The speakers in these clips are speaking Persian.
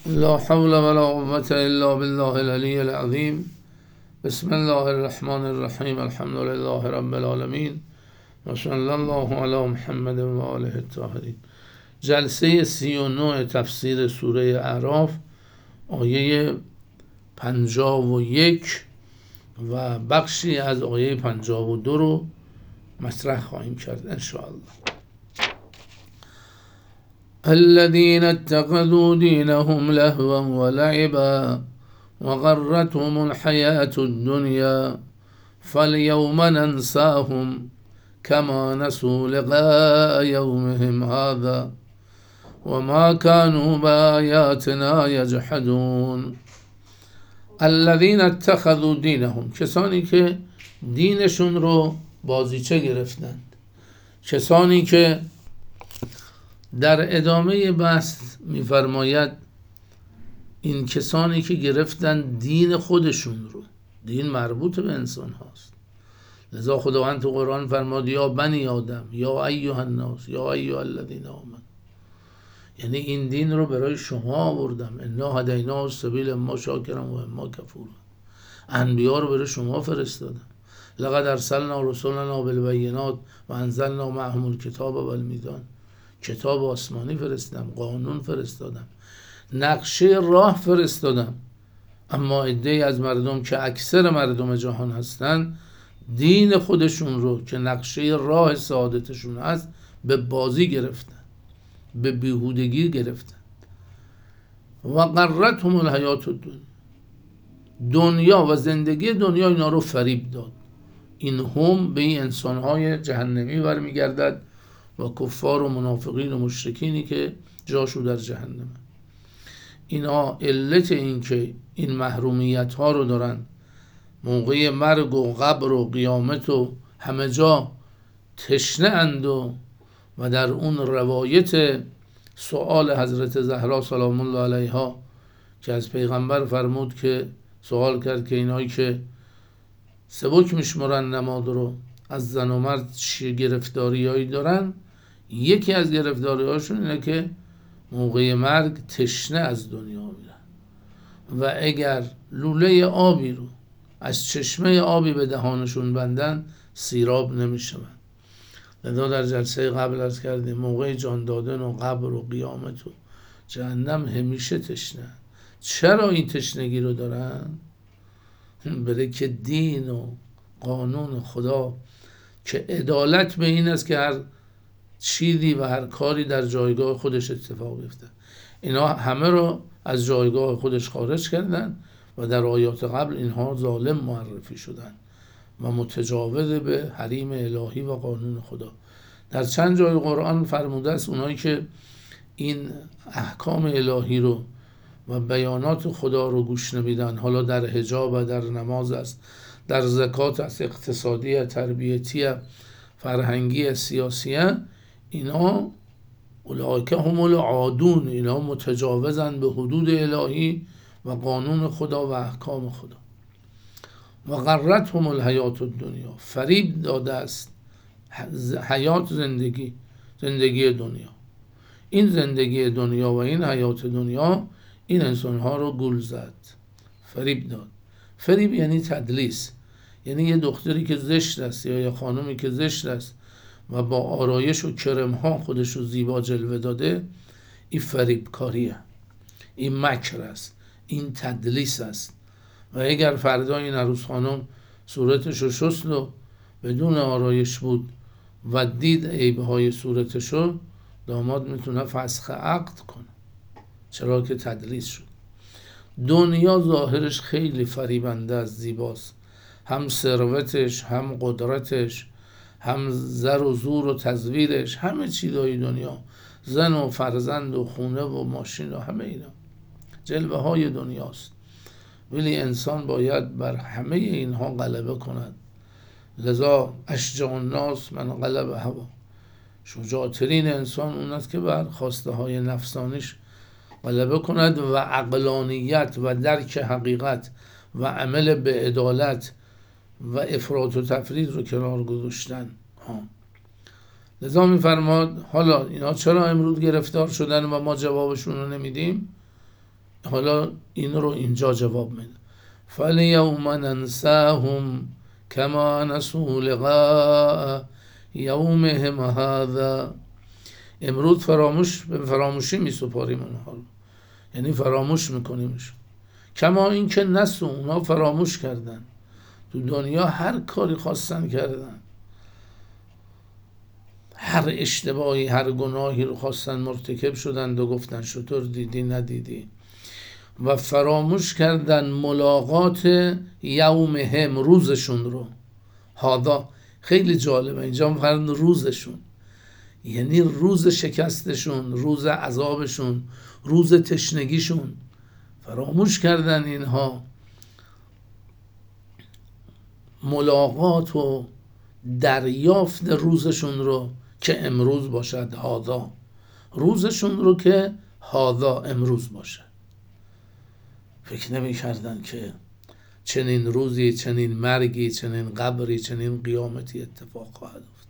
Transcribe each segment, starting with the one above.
لا حول ولا قوة إلا بالله العلي العظيم. بسم الله الرحمن الرحیم. الحمد لله رب العالمین و صلی الله علی محمد و آله الطاهرین. جلسه 39 تفسیر سوره اعراف، آیه 51 و بخشی از آیه 52 رو مطرح خواهیم کرد ان شاء الله. الذين اتخذوا دينهم لهوا ولعبا وغرتهم الحياة الدنيا فاليوم ننساهم كما نسوا لقاء يومهم هذا وما كانوا بآياتنا يجحدون. الذين اتخذوا دينهم، کسانی که دینشون رو بازیچه گرفتند. کسانی که در ادامه بحث می‌فرماید این کسانی که گرفتن دین خودشون رو، دین مربوط به انسان هاست، لذا خداوند تو قرآن فرماد یا بنی آدم یا ایها الناس یا ایها الذین آمنوا، یعنی این دین رو برای شما آوردم. انا هدیناه السبیل اما شاکرا و اما کفورا. انبیا رو برای شما فرستادم. لقد ارسلنا رسلنا بالبینات و انزلنا معهم الکتاب والمیزان. کتاب آسمانی فرستادم، قانون فرستادم، نقشه راه فرستادم. اما عده‌ای از مردم که اکثر مردم جهان هستند، دین خودشون رو که نقشه راه سعادتشون هست به بازی گرفتن، به بیهودگی گرفتن. و غرتهم الحیات الدنیا، دنیا و زندگی دنیا اینا رو فریب داد. این هم به این انسانهای جهنمی برمیگردد و کفار و منافقین و مشرکینی که جاشو در جهنم. اینا علت این که این محرومیت ها رو دارن، موقع مرگ و قبر و قیامت و همه جا تشنه اند و در اون روایت سؤال حضرت زهرا سلام الله علیها که از پیغمبر فرمود که سوال کرد که اینایی که سبک میشمرن نماز رو، از زن و مرد چه گرفتاریایی دارن؟ یکی از گرفتاری‌هاشون اینه که موقع مرگ تشنه از دنیا میرن و اگر لوله آبی رو از چشمه آبی به دهانشون بندن سیراب نمیشون. لذا در جلسه قبل عرض کردیم موقع جان دادن و قبر و قیامت و جهنم همیشه تشنه. چرا این تشنگی رو دارن؟ برای که دین و قانون خدا که عدالت به این است که هر چیزی و هر کاری در جایگاه خودش اتفاق بیفته، اینا همه رو از جایگاه خودش خارج کردن و در آیات قبل اینها ظالم معرفی شدن و متجاوز به حریم الهی و قانون خدا. در چند جای قرآن فرموده است اونایی که این احکام الهی رو و بیانات خدا رو گوش نمیدن، حالا در حجاب و در نماز است، در زکات است، اقتصادی، تربیتی، فرهنگی، سیاسی، اینا اولئک هم العادون، اینا متجاوزن به حدود الهی و قانون خدا و احکام خدا. و غرتهم الحیات الدنیا، فریب داده است حیات، زندگی دنیا. این زندگی دنیا و این حیات دنیا این انسانها رو گول زد، فریب داد. فریب یعنی تدلیس، یعنی یه دختری که زشت است یا یه خانومی که زشت است و با آرایش و کرم ها خودش رو زیبا جلوه داده، این فریب کاریه، این مکر است، این تدلیس است. و اگر فردا این عروس خانم صورتش رو شست و بدون آرایش بود و دید عیبهای صورتش رو، داماد میتونه فسخ عقد کنه، چرا که تدلیس شد. دنیا ظاهرش خیلی فریبنده از زیباست، هم ثروتش، هم قدرتش، هم زر و زور و تزویرش، همه چیزای دنیا، زن و فرزند و خونه و ماشین و همه اینا جلوه های دنیاست. ولی انسان باید بر همه اینها غلبه کند. لذا اشجع الناس من غلب هوا، شجاعترین انسان اون است که بر خواسته های نفسانیش غلبه کند و عقلانیت و درک حقیقت و عمل به عدالت و افراط و تفرید رو کنار گذاشتن. لذا میفرماد حالا اینا چرا امروز گرفتار شدن و ما جوابشون رو نمیدیم؟ حالا این رو اینجا جواب میده فالیوم ننساهم کما نسوا لقاء یومهم هذا. امروز به فراموشی میسپاریم اونها رو، یعنی فراموش میکنیمش. کما این که نسو، اونها فراموش کردن، تو دنیا هر کاری خواستن کردن، هر اشتباهی هر گناهی رو خواستن مرتکب شدند و گفتن شطور دیدی ندیدی، و فراموش کردن ملاقات یومهم، روزشون رو. هادا خیلی جالبه، اینجا فرند روزشون، یعنی روز شکستشون، روز عذابشون، روز تشنگیشون. فراموش کردن اینها ملاقات و دریافت روزشون رو که امروز باشد. هادا، روزشون رو که هادا امروز باشد. فکر نمی کردن که چنین روزی، چنین مرگی، چنین قبری، چنین قیامتی اتفاق خواهد افتاد.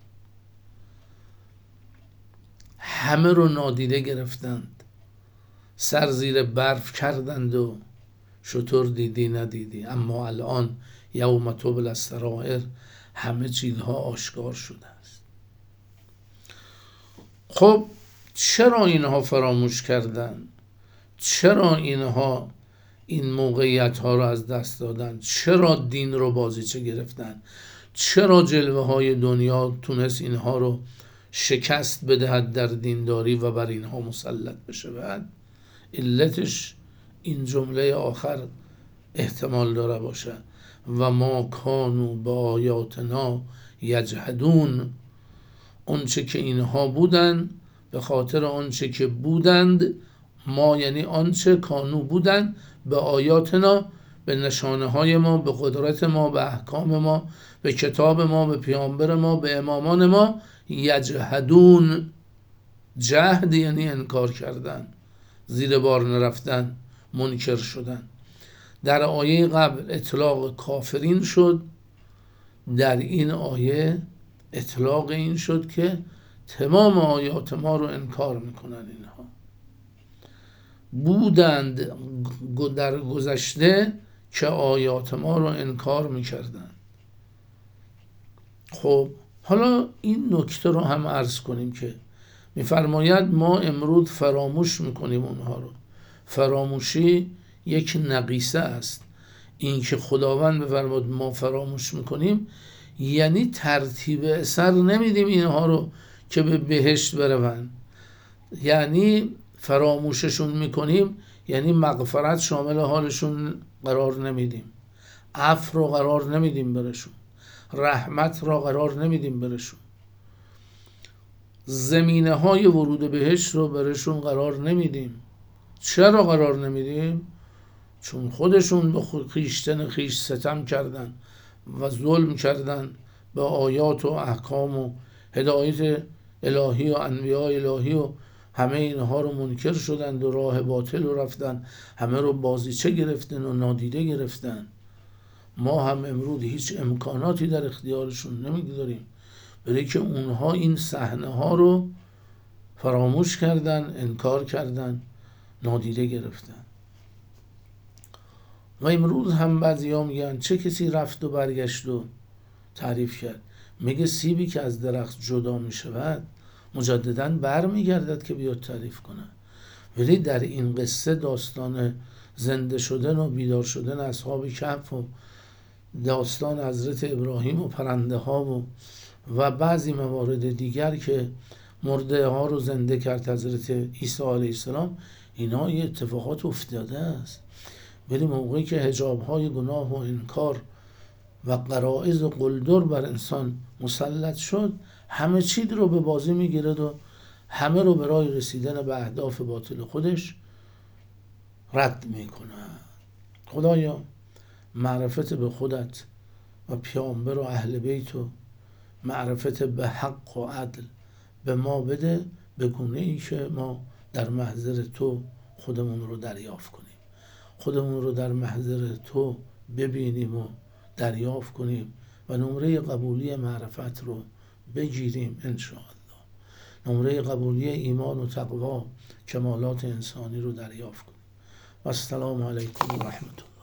همه رو نادیده گرفتند، سر زیر برف کردند و شطور دیدی ندیدی. اما الان یوم تبلی السرائر، همه چیزها آشکار شده است. خب چرا اینها فراموش کردن؟ چرا اینها این موقعیت ها رو از دست دادن؟ چرا دین رو بازیچه گرفتن؟ چرا جلوه های دنیا تونست اینها رو شکست بدهد در دینداری و بر اینها مسلط بشه؟ بعد علتش این جمله آخر احتمال داره باشه و ما کانوا با آیاتنا یجحدون. آنچه که اینها بودن، به خاطر آنچه که بودند، ما یعنی آنچه کانو بودند، به آیاتنا، به نشانه های ما، به قدرت ما، به احکام ما، به کتاب ما، به پیامبر ما، به امامان ما، یجحدون. جهد یعنی انکار کردن، زیر بار نرفتن، منکر شدن. در آیه قبل اطلاق کافرین شد، در این آیه اطلاق این شد که تمام آیات ما رو انکار میکنن. اینها بودند در گذشته که آیات ما رو انکار میکردن. خب حالا این نکته رو هم عرض کنیم که میفرماید ما امروز فراموش میکنیم اونها رو. فراموشی یک نقیصه است. این که خداوند بفرماد ما فراموش میکنیم، یعنی ترتیب اثر نمیدیم اینها رو که به بهشت برون. یعنی فراموششون میکنیم، یعنی مغفرت شامل حالشون قرار نمیدیم، عفو رو قرار نمیدیم برشون، رحمت را قرار نمیدیم برشون، زمینه های ورود بهشت رو برشون قرار نمیدیم. چرا قرار نمیدیم؟ چون خودشون به خویشتن خویش ستم کردن و ظلم کردن به آیات و احکام و هدایت الهی و انبیاء الهی و همه اینها رو منکر شدند و راه باطل رو رفتن، همه رو بازیچه گرفتن و نادیده گرفتن. ما هم امروز هیچ امکاناتی در اختیارشون نمیگذاریم، برای که اونها این صحنه ها رو فراموش کردن، انکار کردن، نادیده گرفتن. و امروز هم بعضی ها میگن چه کسی رفت و برگشت و تعریف کرد. میگه سیبی که از درخت جدا میشود مجددا بر میگردد که بیاد تعریف کنه. ولی در این قصه داستان زنده شدن و بیدار شدن اصحاب کهف و داستان حضرت ابراهیم و پرنده ها و بعضی موارد دیگر که مرده ها رو زنده کرد حضرت عیسی علیه السلام، اینا یه اتفاقات افتاده است. ولی موقعی که حجاب های گناه و انکار و غرایز و قلدر بر انسان مسلط شد، همه چیز رو به بازی میگیرد و همه رو برای رسیدن به اهداف باطل خودش رد میکنه. خدایا معرفت به خودت و پیامبر و اهل بیت و معرفت به حق و عدل به ما بده، به گونه‌ای که ما در محضر تو خودمون رو دریافت کنیم، خودمون رو در محضر تو ببینیم و دریافت کنیم و نمره قبولی معرفت رو بگیریم انشاءالله. نمره قبولی ایمان و تقوا، کمالات انسانی رو دریافت کنیم. و السلام علیکم و رحمت الله.